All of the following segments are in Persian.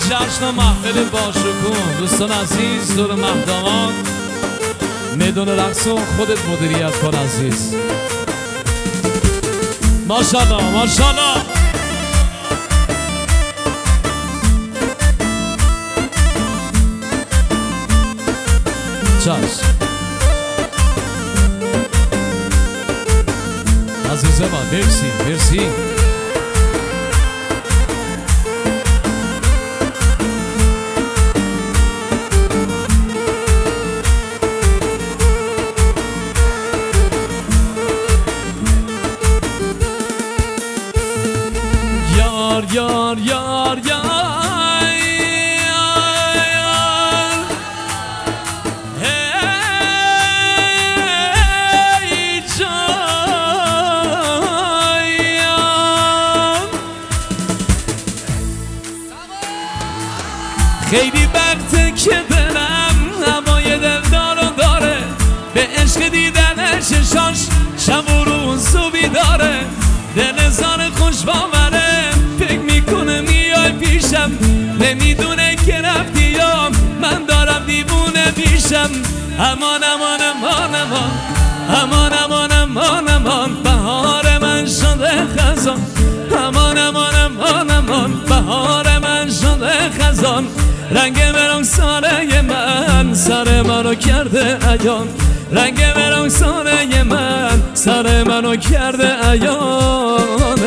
جشن محفل باشکوه دوستان عزیز دور مقدمان میدون رقصون خودت مدیریت کن عزیز. ماشاءالله ماشاءالله. چشم عزیز من، مرسی مرسی. یار یار یار یار خیلی وقته که دلم هوای دلدارو داره، به عشق دیدن چشاش شب و روز و بیداره، دل زار خوش باوره، فکر میکنه میای پیشم، نمیدونه که رفتی یا من دارم دیوونه پیشم. امان امان امان امان امان امان امان امان بهار من شده خزان، امان امان امان امان بهار من شده خزان، رنگ برانگ ساره من سر منو کرده عیان، رنگ برانگ ساره من سر منو کرده عیان.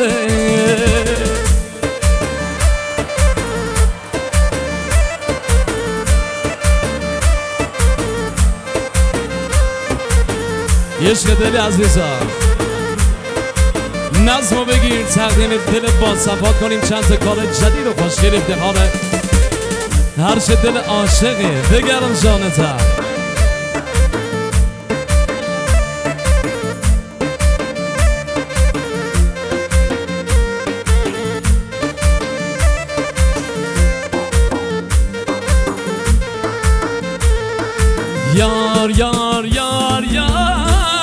عشق دلی عزیزم نظمو بگیر، تقدیم دل با صفات کنیم، چند تا کار جدید و خوشگل افتخاره هر چه دل عاشقه بگرم جانتر. یار یار یار یار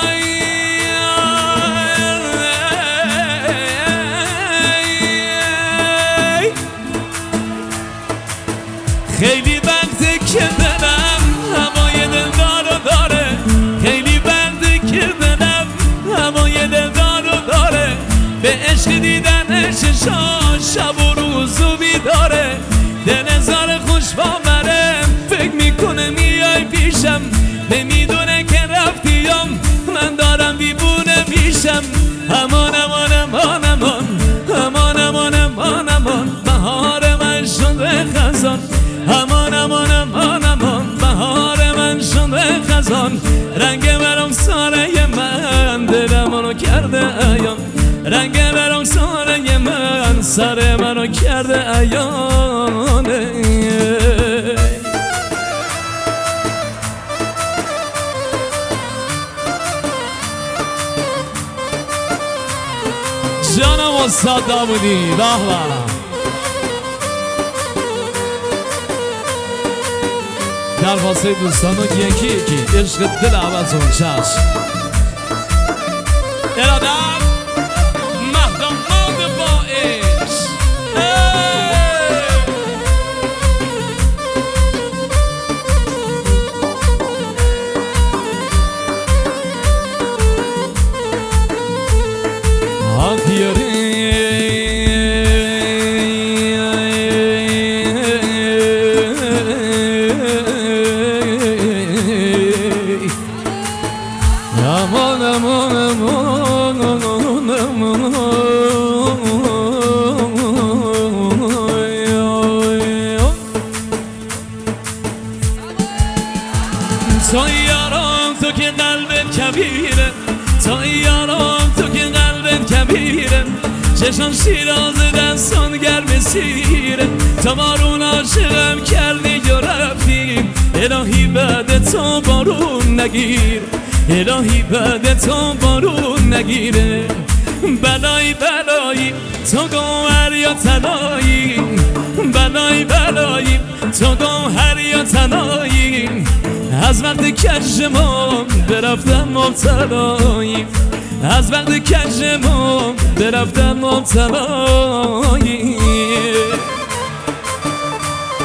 خیلی وقته که دلم هوای دلدارو داره، خیلی وقته که دلم هوای دلدارو داره، به عشق دیدن چشاش شب و روز و بیداره، دل زار خوش باوره، فکر میکنه میای پیشم، نمیدونه که رفتیم من دارم دیوونه میشم. امان امان امان امان امان امان امان امان بهار من شده خزان، امان امان امان امان بهار من شده خزان، رنگ برانگ ساره من دلمونو کرده عیان، رنگ برانگ ساره من سر منو کرده عیان. جانم استاد داوودی به به. در واسه دوستانو یکی یکی عشق دل عوضون چشم ارادت مهداماد با عشق. Aman aman aman aman aman تا یارم تو که قلبت کبیره، تا یارم تو که قلبت کبیره، چشم شیراز دستان گرم سیره، تا بارون عاشقم کردی و رفتی، الهی بعد تو بارون نگیر، الهی بعد تو بارون نگیره، بلایی بلایی تو گوهر یا طلایی، بلایی بلایی تو گوهر یا طلایی، از وقت کجمون برفتم مبتلایی، از وقت کجمون برفتم مبتلایی.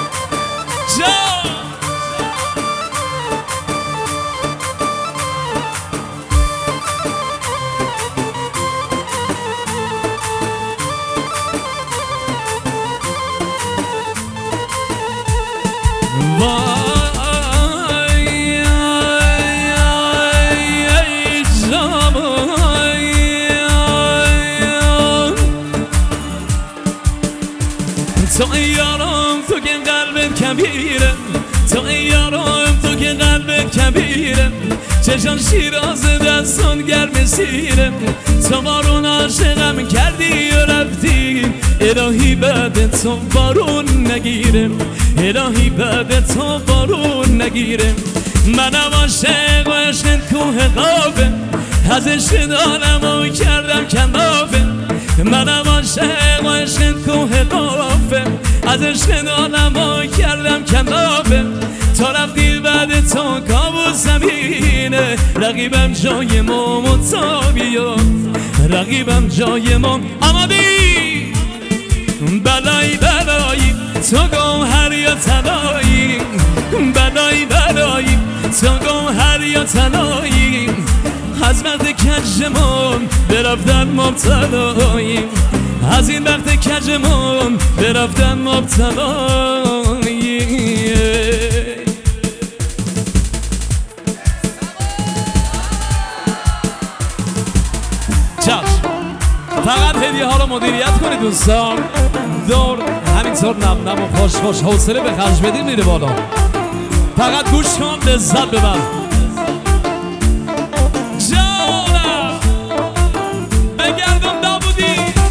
میگیره تو ای یارم تو که قلبت کبیره چشان شیراز دستان گرم سیره تو بارون عاشقم کردی و رفتی الهی بعد تو بارون نگیره الهی بعد تو بارون نگیره منم عاشق و عشق کوه قافه از عشق دارم و کردم کنافه منم عاشق و عشق کوه قافه از عشق دارم و کردم کنافه تا رفتی بعد تو کابوس زمینه رقیبم جای ما مطابیا رقیبم جای ما آمادی بلایی بلایی تو گوهر یا طلایی بلایی بلایی تو گوهر یا طلایی از وقت کجمون برفتن مبتلاییم از این وقت کجمون برفتن مبتلاییم فقط هدیه ها رو مدیریت کنید دوستان دور همینطور نم نم و خوش خوش حوصله به خرج بدیم میره بالا فقط گوش کن لذت ببر جانم بگردم داوودی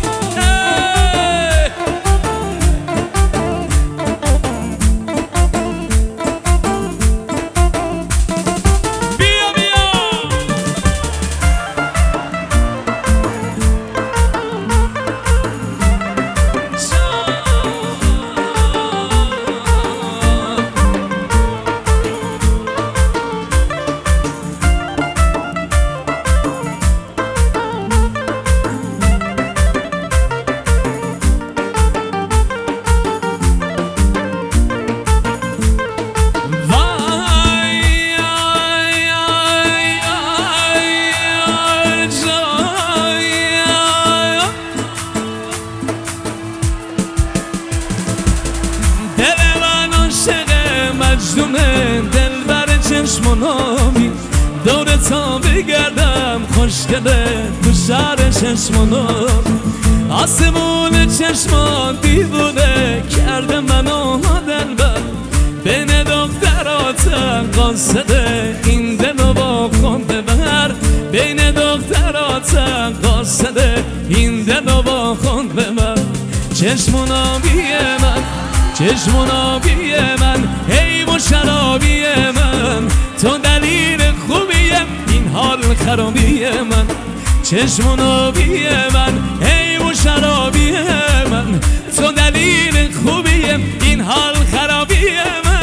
دل بر چشمونامی دور تا بگردم خوشگله تو شهر چشمونام آسمون چشمان دیوونه کرده منو دل بر بین دختراتم قاصده این دلو با خود ببر بین دختراتم قاصده این دلو با خود ببر چشمونامی من چشمونابی من ای و شرابی من تو دلیل خوبیم این حال خرابی من چشمونابی من ای و شرابی من تو دلیل خوبیم این حال خرابی من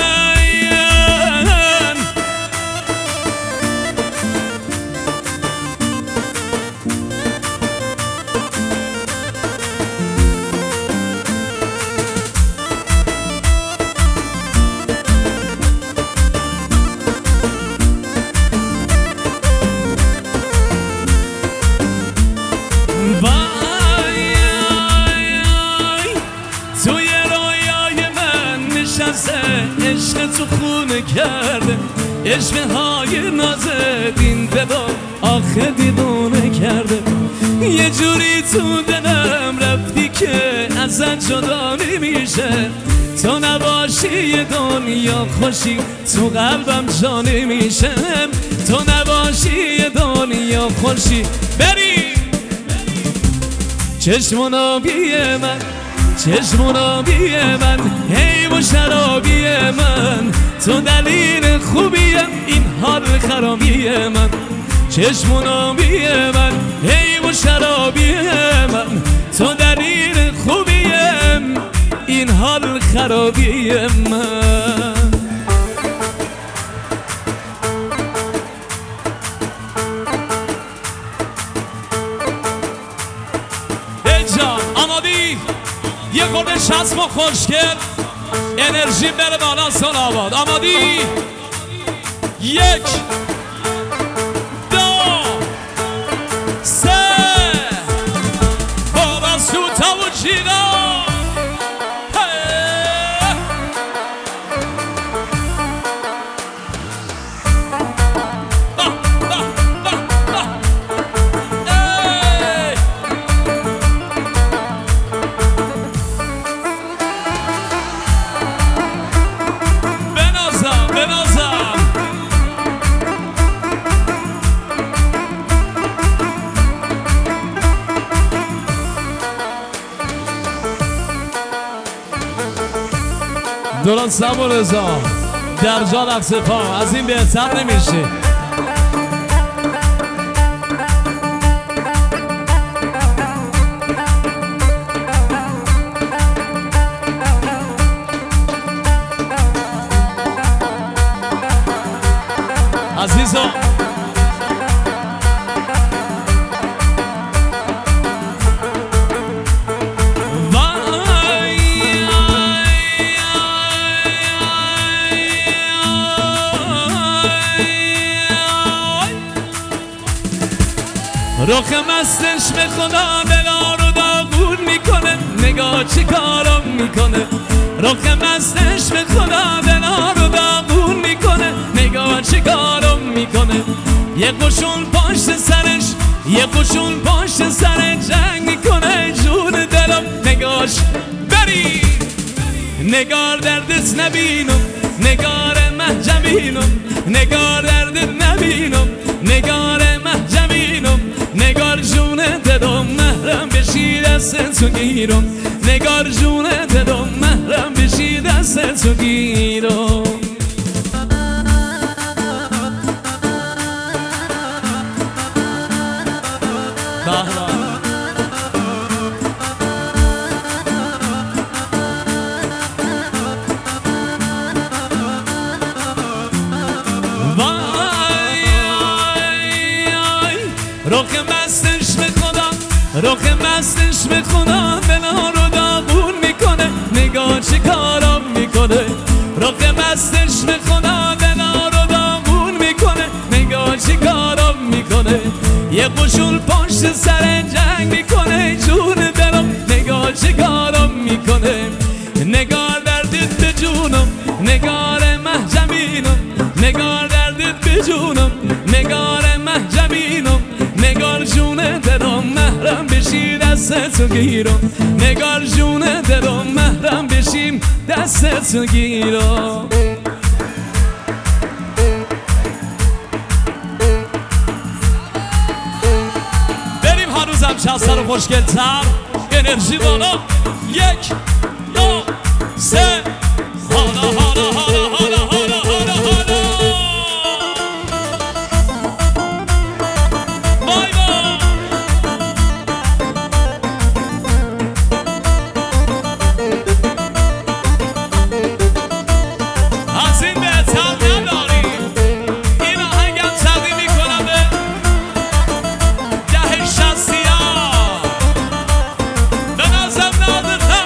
عشق تو خونه کرده عشق های نازه این دلو آخه دیوونه کرده یه جوری تو دلم رفتی که ازت جدا نمیشه تو نباشی دنیا خوشی تو قلبم جا نمیشم تو نباشی دنیا خوشی بریم چشمونابی من چشمونابی من هی و شرابی من تو دلیل خوبیم این حال خرابی من چشمونابی من هی و شرابی من تو دلیل خوبیم این حال خرابی من یه خورده شسم و خوشگل انرژی بره بالا سال آباد آمادی 1 2 3 بابا سوتا و جیغا درست ابو رضا در جان اقصفا از این بهتر نمیشه. عزیزا رخ مستش به خدا دلا رو داغون میکنه، نگاه چی کارم میکنه. رخ مستش به خدا دلا رو داغون میکنه، نگاه چی کارم میکنه. یه قشون پشت سرش، یه قشون پشت سر جنگ میکنه. جون دلم نگاش بری، نگار دردت نبینم، نگار محجبینم، نگار دردت نبینم، نگار محجبینم، نگار جون دلم محرم بشی دستتو گیرم، نگار جون دلم محرم بشی دستتو گیرم. رخ مستش به خدا، رخ مستش به خدا دلا رو داغون میکنه، نگاه چه کارم میکنه. رخ مستش به خدا دلا رو داغون میکنه، نگاه چه کارم میکنه. یه قشون پشت سر جنگ میکنه، جون دلم نگاه چه کارم میکنه. نگار دردت به جونم، نگار محجبینم، نگار دردت به جونم، نگار محجبینم، نگار جون دلم محرم بشی دستتو گیرم، نگار جون دلم محرم بشیم دستتو گیرم. بریم هنوزم چند سر خوشگل تر، انرژی بالا. 1 2 3 حالا حالا حالا حالا حالا حالا حالا وای وای از این بهتر نداریم. این آهنگم تقدیم میکنم به 1060 به نظم نادرتر.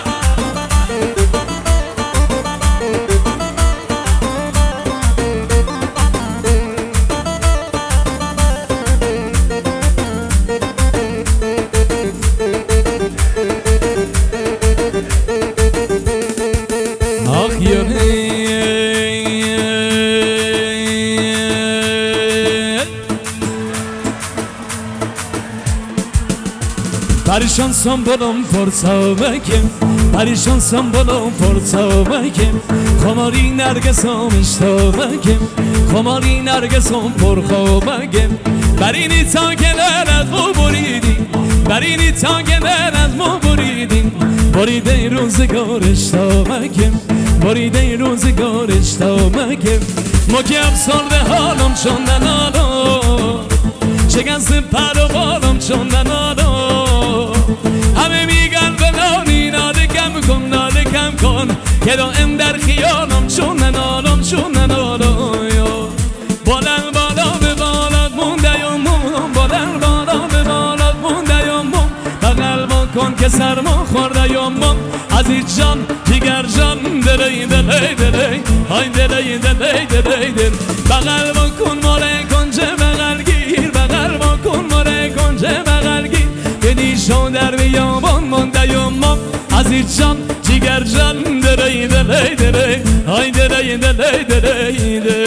پریشان سم بلوم فرصا بکم، پریشان سم بلوم فرصا بکم. خماری نرگسم اشتا بکم، خماری نرگسم پرخوا بکم. برینی تا که درد مو بریدیم، برینی تا که درد مو بریدیم. بریده روزگار اشتا بکم، بریده روزگار اشتا بکم. مکی افسرده حالم چندن آلا، شکست پر و بالم چندن آلا. همه میگن فلانی ناده کم کن، ناده کم کن، که دائم در خیالم چون ننالم چون ننالم. بالر بالا به بالات مونده یم مونم، بالر بالا به بالات مونده یم مون. بغل کن که سرما خورده یم مون. عزیز جان جگر جان دلی دلی دلی، های دلی دلی دلی دل. بغل کن ماله کنجه بغل گیر، بغل کن ماله کنجه بغل گیر. شو در بیابان مانده یمم. عزیز جان جگر جان دلی دلی دلی، های دلی دلی دلی دلی.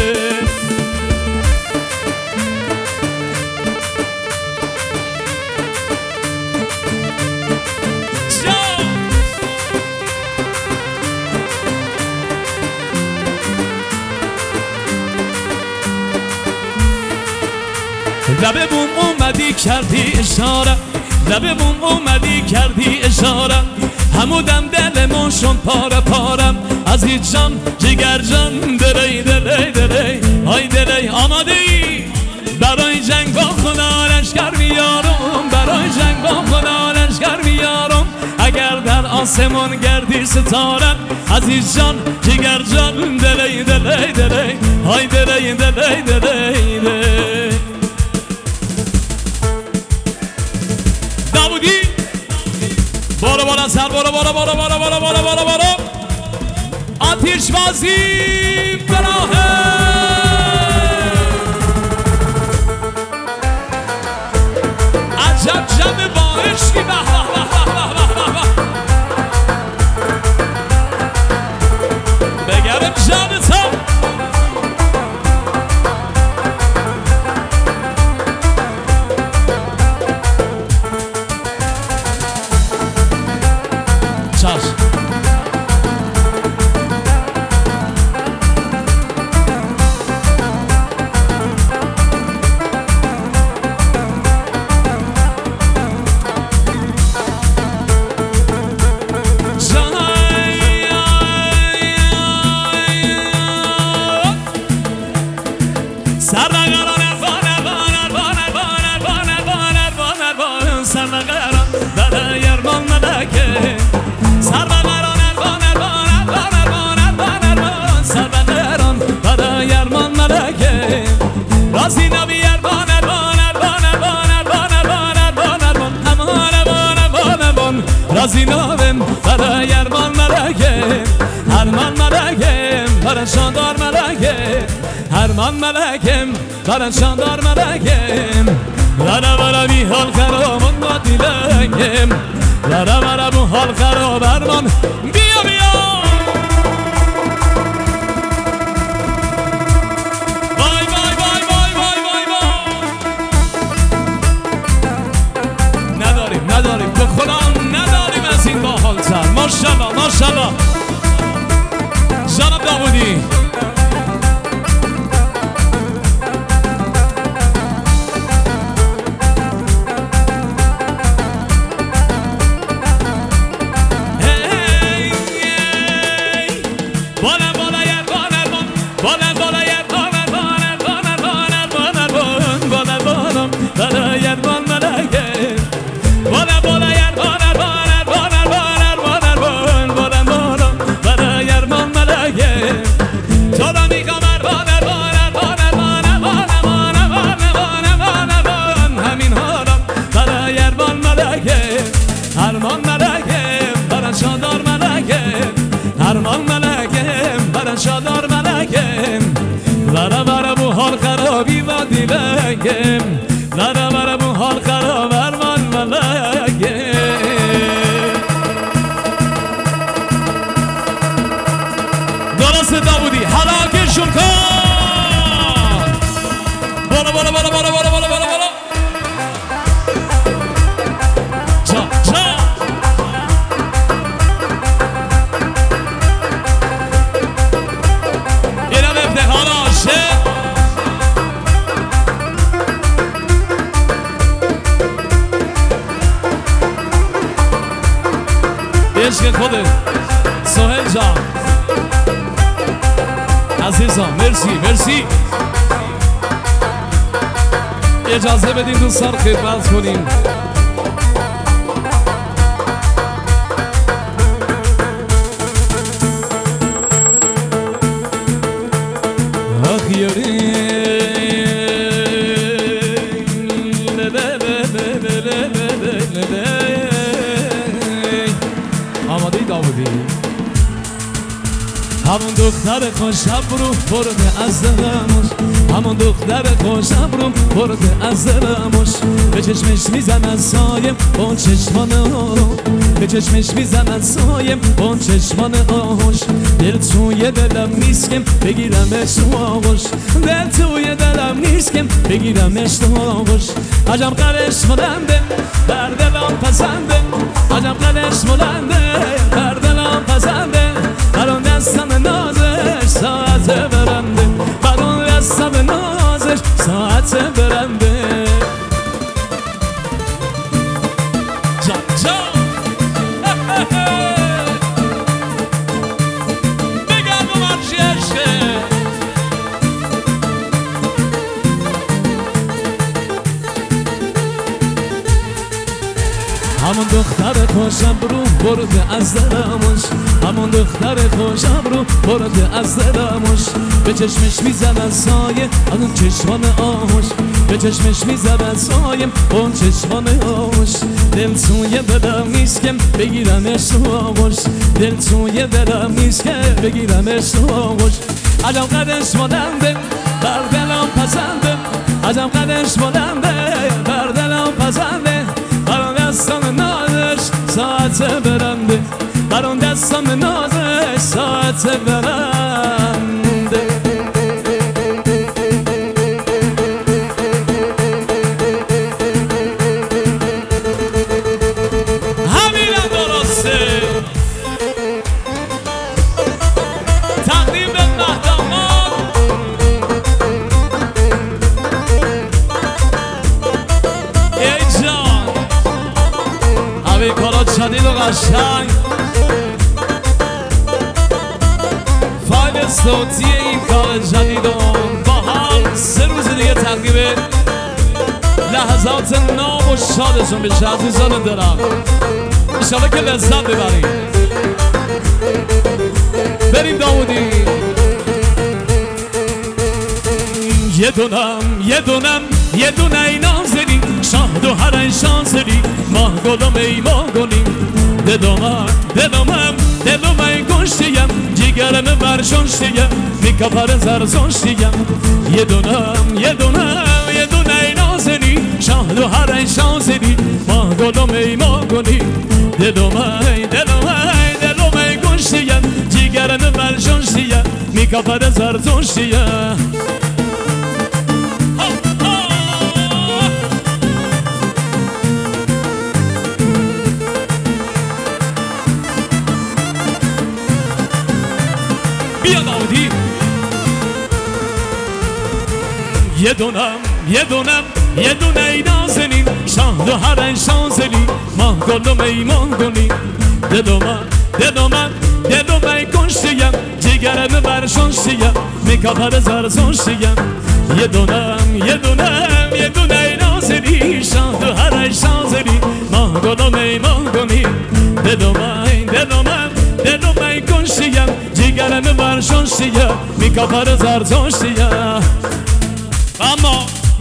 لبه بوم اومدی کردی اشاره، لبه بوم اومدی کردی اشاره. همودم دل ما شد پاره پارم، عزیز جان جگر جان دلی دلی دلی های دلی آماده ای برای جنگ با خدا لشکر میارم برای جنگ با خدا لشکر میارم اگر در آسمان گردی ستاره عزیز جان جگر جان دلی دلی دلی های دلی دلی دلی دلی داودی بارا بارا سر بارا بارا بارا بارا بارا بارا بارا بارا آتیش بازی براهه عجب جمع با عشقی به بگرم جمع تا زینابم برای ارمان ملکم هرمان ملکم برای شاندار ملکم هرمان ملکم برای شاندار ملکم لرا برا بی حال خرابان با دیلکم لرا برا بو حال خراب ارمان بیا بیا وای وای وای وای وای وای وای نداریم به خدا این با حال سر ماشالله ماشالله جناب داودی هرمان ملکم برن شادار ملکم لرا برا بو حال خرابی و دیلکم لرا برا بو حال خراب هرمان ملکم درست داودی حلاکشون کن بالا بالا بالا بالا بالا بالا بالا بالا عشق خوده سهل جان عزیزم مرسی مرسی اجازه بدیم دوستان خدمت کنیم آخ یاری آماده داودی همون دختر خوشم رو برده از دلمش همون دختر خوشم رو برده از دلمش به چشمش میزنن سایم با چشمان آروم به چشمش میزنن سایم با چشمان آهوش دل توی دلم نیست که بگیرمش تو آغوش دل توی دلم نیست که بگیرمش تو آغوش عجب قلش بلنده بر دلم پسنده عجب قلش بلنده بر دلم پسنده برون دستم نازش ساعت برنده برون دستم نازش ساعت برنده جان جان همون دختر خوشم رو برده از دلمش، همون دختر خوشم رو برده از دلمش. به چشمش میزدن سایه از اون چشمان آهوش، به چشمش میزدن سایه اون چشمان آهوش. دل توی دلم نیست که بگیرمش تو آغوش، دل توی دلم نیست که بگیرمش تو آغوش. عجب قدش بلنده بر دلم پسنده، عجب قدش بلنده بر دلم پسنده. بران دستم نازش ساعت برنده، بران دستم نازش ساعت برنده. همینم درسته. تقدیم به مهداماد ای جان، همین کارا جدید و قشنگ. فایل صوتی این کار جدید و باحال 3 روز دیگه تقدیم لحظات ناب و شادشون بشه. عزیزان دلم انشالله که لذت ببریم. بریم داودی. یه دونم یه دونم یه دونه ای نازلی، شاد و هرن شانزلی، ماه گلم ای ماه گلیم. دلومم دلومم دلوم ای گشتیم، جیگرم برشنشتیم، میکافر زرزنشتیم. یه دونم یه دونم یه دونه ای نازلی، شاد و هرن شانزلی، ماه گلم ای ماه گلیم. دلوم ای دلوم ای دلوم ای گشتیم، جیگرم برشنشتیم، میکافر زرزنشتیم. بیا داودی. یه دونم یه دونم یه دونه ای نازنین، شاد و هرن شانزلی، ماه گلم ای ماه گلی. دلومم دلومم دلوم ای گشتیم، جیگرم برشنشتیم، میکافر زرزنشتیم. یه دونم یه دونم یه دونه ای نازنین، شاد و هرن شانزلی، ماه گلم ای ماه گلی. دلومم دلومم دلوم ای گشتیم، جیگرم برشنشتیم، میکافر زرزنشتیم. اما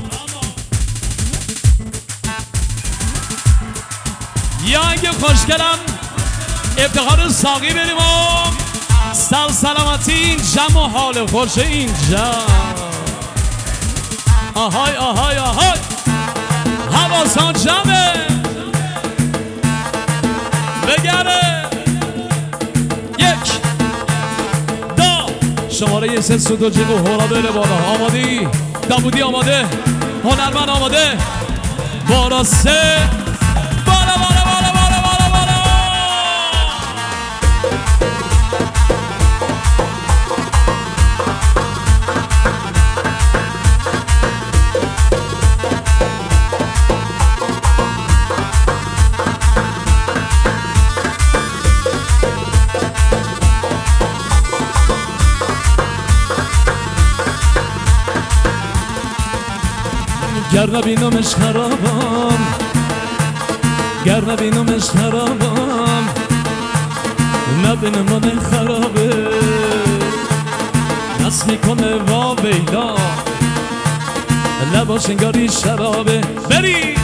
یا اگه خوشگلم افتخار ساقی بریم و سر سلامتی این جمع و حال خوش اینجا. آهای آهای آهای حواسان جمعه بگره. 1 2 شماره 3 سودو جیب و هورا بره بالا. آمادی؟ داودی آماده؟ هنرمند آماده؟ بالا 3 بالا بالا بالا بالا بالا بالا. گر نبینمش خرابم، گر نبینمش خرابم، نبینم من خرابه، نس میکنه وا ویلا، لباش انگاری شرابه. بری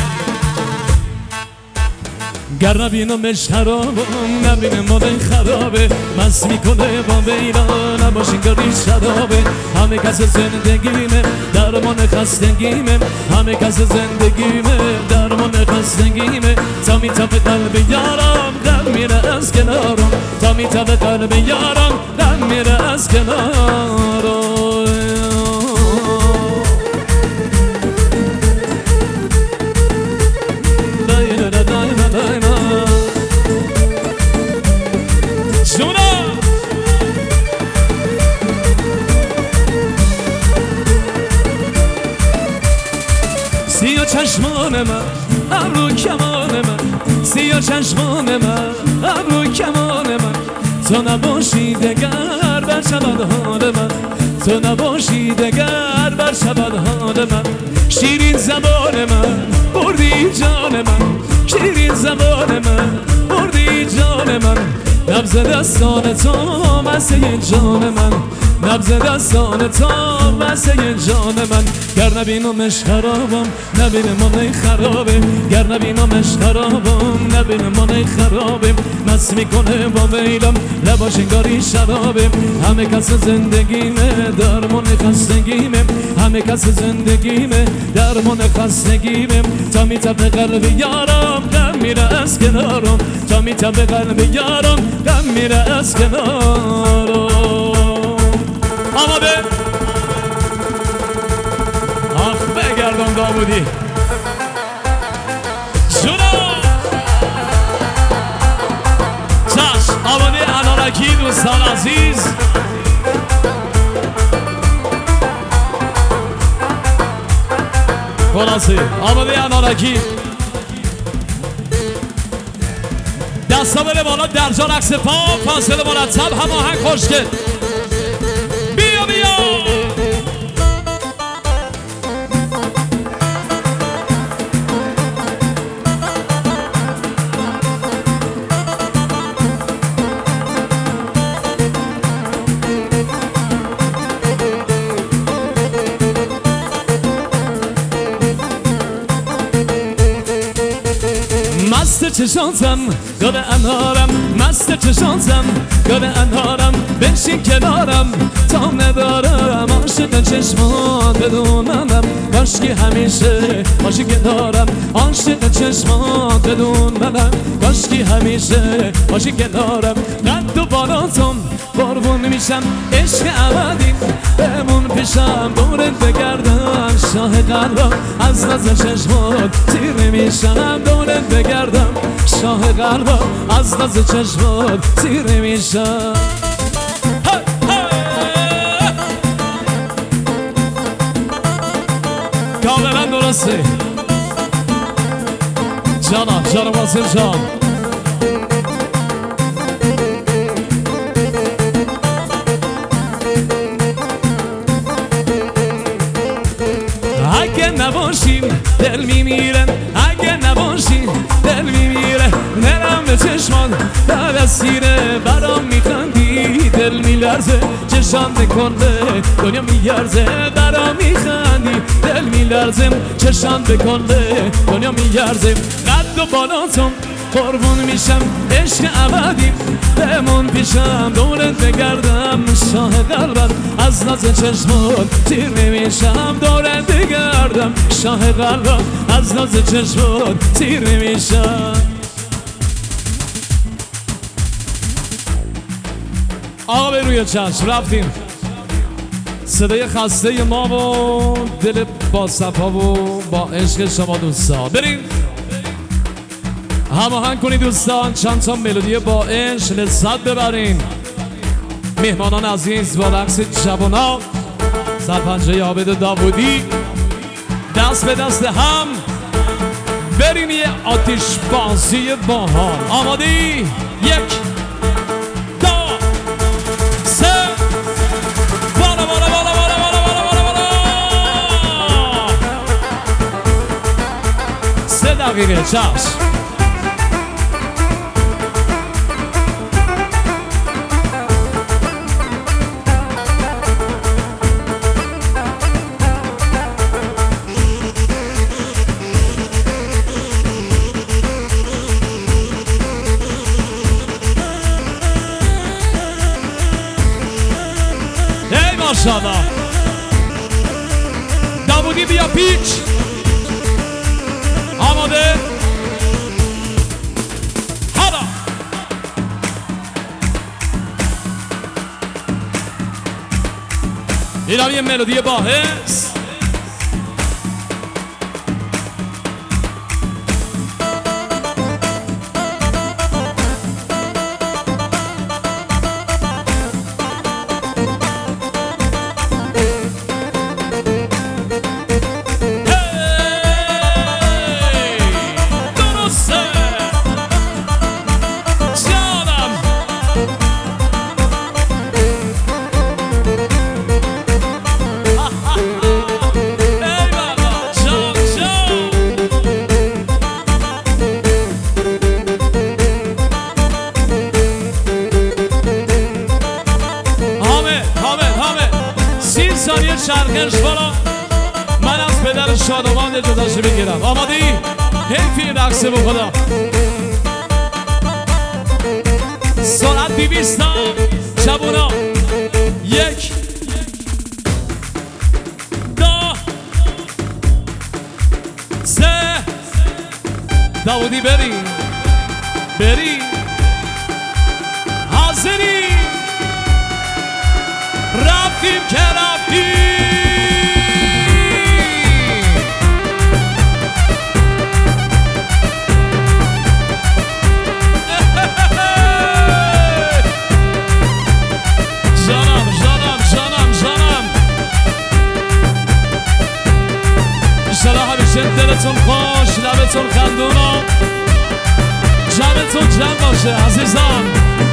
گر نبینمش خرابم، نبینم من خرابه، مس میکنه با ویلا، لباش انگاری شرابه. همه کس زندگیمه درمان خستگیمه، همه کس زندگیمه درمان خستگیمه. تا میتابه قلب یارم دم میره از کنارم، تا میتابه قلب یارم دم میره از کنارم. سیاه چشمان من ابرو کمان من، سیاه چشمان من ابرو کمان من. تو نباشی دگر بر شبد حال من، تو نباشی دگر بر شبد حال من. شیرین زبان من بردی جان من، شیرین زبان من بردی جان من نبض دستان تو واسه جان من نبض دستان تو واسه جان من گر نبینمش خرابم نبینم من خرابه گر نبینمش خرابم نبینم من خرابه مست میکنه با میلم لباش انگاری شرابه همه کس زندگیمه درمان خستگیمه همه کس زندگیمه درمان خستگیمه تا میتپه قلب یارم غم میره از کنارم تا میتپه قلب یارم غم میره از کنارم آماده آخ بگردم داودی جونا چشم آماده انارکی دوستان عزیز خلاصه آماده انارکی دستا بره بالا در جا رقص پا فاصله مرتب هماهنگ خوشگل بیا بیا مست چشانتم گل انارم مست چشانتم گل انارم بنشین کنارم تا ندارم عاشق چشمان بدونم کاشکی همیشه باشی کنارم عاشق چشمان بدونم کاشکی همیشه باشی کنارم قد و بالاتم قربون میشم عشق ابدی بمون پیشم دورت بگردم شاه قلبم از ناز چشمات تیر میشم دورت بگردم شاه قلبم از ناز چشمات تیر میشم کاملا درسته جانم واسم جان اگه نباشیم دل میمیره اگه نباشیم دل میمیره نرم به چشمان در اسیره برام میخندی دل میلرزه چشام بکنده دنیا میگرزه برام میخندی دل میلرزه چشام بکنده دنیا میگرزه قد و بالاتم قربون میشم عشق ابدی بمون پیشم دورت بگردم شاه قلبم از ناز چشمات تیر نمیشم دورت بگردم شاه قلبم از ناز چشمات تیر نمیشم آقا به روی چشم رفتیم صدای خسته ما و دل با صفا و با عشق شما دوستان بریم هماهنگ کنید دوستان چند تا ملودی با عشق لذت ببرین مهمانان عزیز با رقص جوانان سرپنجه عابد داودی دست به دست هم بریم یه آتش بازی باحال آماده ای؟ 1 2 3 بالا بالا بالا بالا بالا بالا بالا 3 دقیقه چشم ماشاءالله داودی بیا پیچ آماده حالا اینم یه ملودی باحث ثانیه چرخش بالا. من از پدر شادمان اجازه‌شو بگیرم. آماده ای؟ حیفی رقص با خدا. سرعت 200 جوونا. 1 2 3 داودی بری بری حاضری رفتیم که رفتیم. انشالله همیشه دلتون خوش، لبتون خندونا، جمعتون جمع باشه عزیزان.